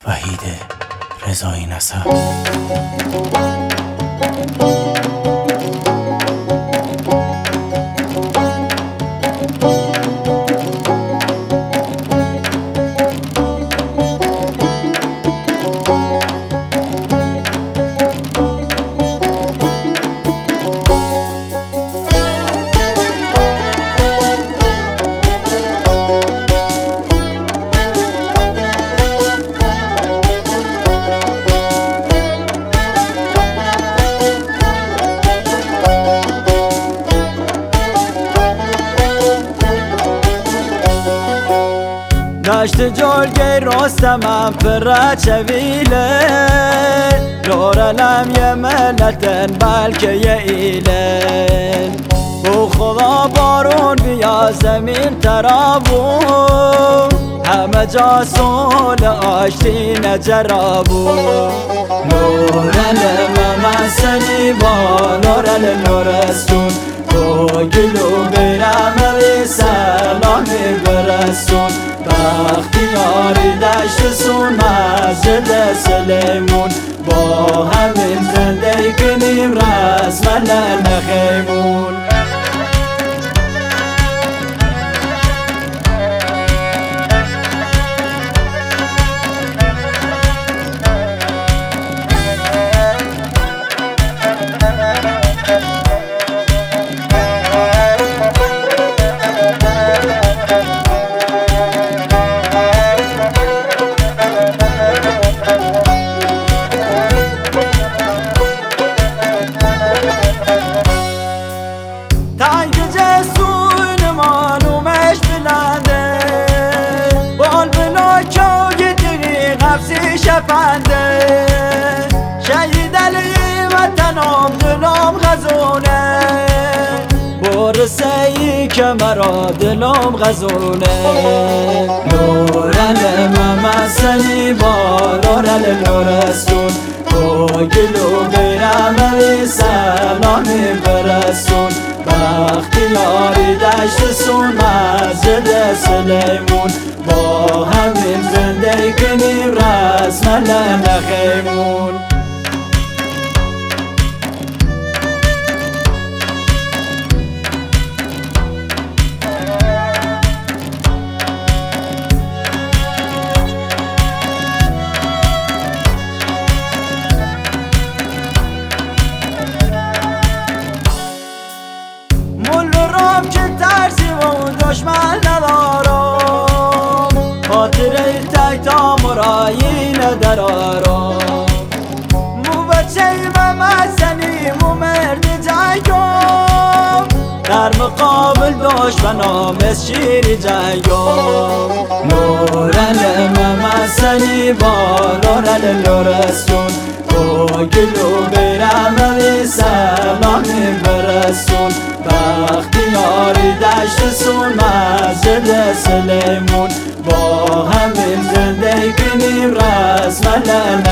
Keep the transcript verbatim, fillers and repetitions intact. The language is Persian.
وحید رضایی نسب. دشت جلگه راستم پر چویله لورلم یه ملتن بلکه یه ایله بو خدا بارون بیا زمین ترابو همه جا سول آشتی نجرابو لورلم مسلی با لورل لورستون تو گلو برم وی سلامی برسون بختیاری دشت سون مسجد سلیمون با همین زنده کنیم رسم نخیمون شفنده شهید علی وطنم دلم غزونه برسه‌ای که مرا دلم غزونه لورل مسلی با لورل لورستون تو گلو بیرم وی سلامی برسون بختیاری دشت سون مسجد سلیمون با همین زنده کنیم رسم نخیمون مول رام که ترسی و دشمن ندارم خاطره تک تا مرایی ندارم مو بچه و مسلی مو مرد جنگم در مقابل دشمنام از شیر جنگم لورل مسلی با لورل لورستون تو گلو بیرم وی سلامی برسون بختیاری دشت سون مسجد سلیمون با همین زنده کنیم رسم